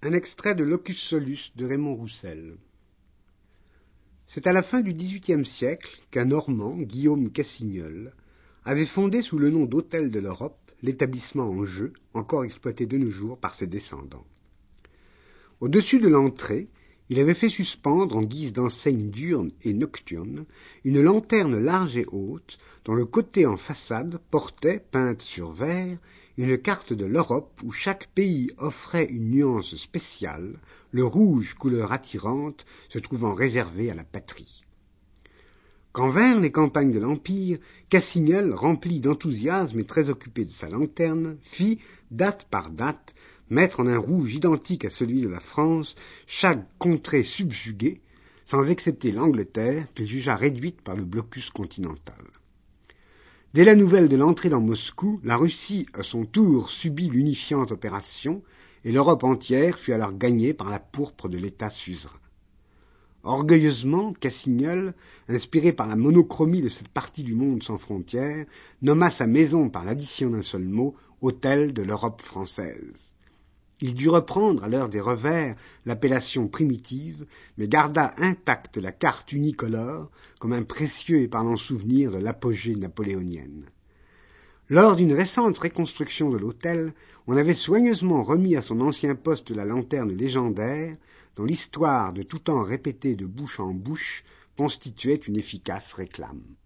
Un extrait de Locus Solus de Raymond Roussel. C'est à la fin du XVIIIe siècle qu'un Normand, Guillaume Cassignol, avait fondé sous le nom d'Hôtel de l'Europe l'établissement en jeu, encore exploité de nos jours par ses descendants. Au-dessus de l'entrée, il avait fait suspendre, en guise d'enseigne diurne et nocturne, une lanterne large et haute, dont le côté en façade portait, peinte sur verre, une carte de l'Europe où chaque pays offrait une nuance spéciale, le rouge, couleur attirante, se trouvant réservé à la patrie. Quand vinrent les campagnes de l'Empire, Cassignol, rempli d'enthousiasme et très occupé de sa lanterne, fit, date par date, mettre en un rouge identique à celui de la France chaque contrée subjuguée, sans excepter l'Angleterre, qu'il jugea réduite par le blocus continental. Dès la nouvelle de l'entrée dans Moscou, la Russie, à son tour, subit l'unifiante opération, et l'Europe entière fut alors gagnée par la pourpre de l'État suzerain. Orgueilleusement, Cassignol, inspiré par la monochromie de cette partie du monde sans frontières, nomma sa maison par l'addition d'un seul mot, Hôtel de l'Europe française. Il dut reprendre, à l'heure des revers, l'appellation primitive, mais garda intacte la carte unicolore, comme un précieux et parlant souvenir de l'apogée napoléonienne. Lors d'une récente reconstruction de l'hôtel, on avait soigneusement remis à son ancien poste la lanterne légendaire, dont l'histoire, de tout temps répétée de bouche en bouche, constituait une efficace réclame.